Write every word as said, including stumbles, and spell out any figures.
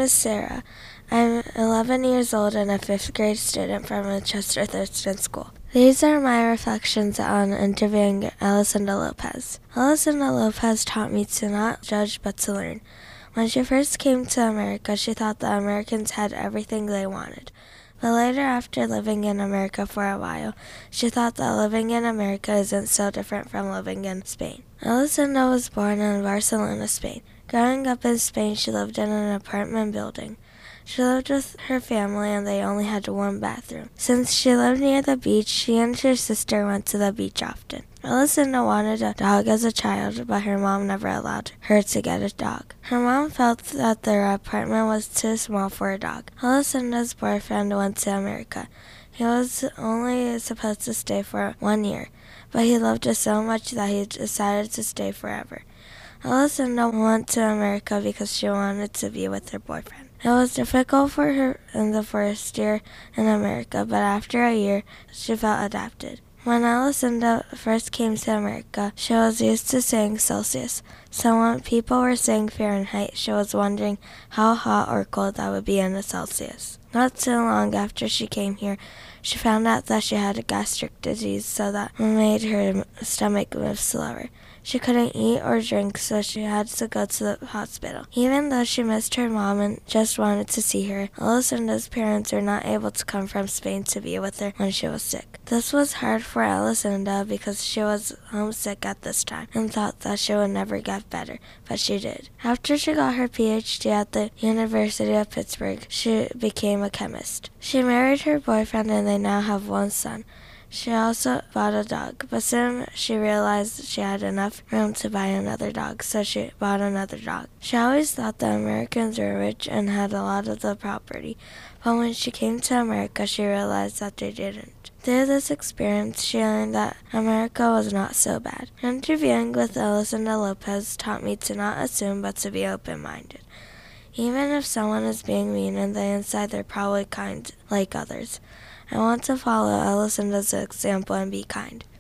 is Sarah. I'm eleven years old and a fifth grade student from the Chester Thurston School. These are my reflections on interviewing Elisenda Lopez. Elisenda Lopez taught me to not judge but to learn. When she first came to America, she thought the Americans had everything they wanted. But later, after living in America for a while, she thought that living in America isn't so different from living in Spain. Elisenda was born in Barcelona, Spain. Growing up in Spain, she lived in an apartment building. She lived with her family and they only had one bathroom. Since she lived near the beach, she and her sister went to the beach often. Elisenda wanted a dog as a child, but her mom never allowed her to get a dog. Her mom felt that their apartment was too small for a dog. Elisenda's boyfriend went to America. He was only supposed to stay for one year, but he loved her so much that he decided to stay forever. Elisenda went to America because she wanted to be with her boyfriend. It was difficult for her in the first year in America, but after a year, she felt adapted. When Elisenda first came to America, she was used to saying Celsius, so when people were saying Fahrenheit, she was wondering how hot or cold that would be in a Celsius. Not too long after she came here, she found out that she had a gastric disease, so that made her stomach move slower. She couldn't eat or drink, so she had to go to the hospital. Even though she missed her mom and just wanted to see her, Elisenda's parents were not able to come from Spain to be with her when she was sick. This was hard for Elisenda because she was homesick at this time and thought that she would never get better, but she did. After she got her P H D at the University of Pittsburgh, she became a chemist. She married her boyfriend and they now have one son. She also bought a dog, but soon she realized she had enough room to buy another dog, so she bought another dog. She always thought the Americans were rich and had a lot of the property, but when she came to America, she realized that they didn't. Through this experience, she learned that America was not so bad. Interviewing with Elisenda Lopez taught me to not assume but to be open-minded. Even if someone is being mean on the inside, they're probably kind like others. I want to follow Elisenda's example and be kind.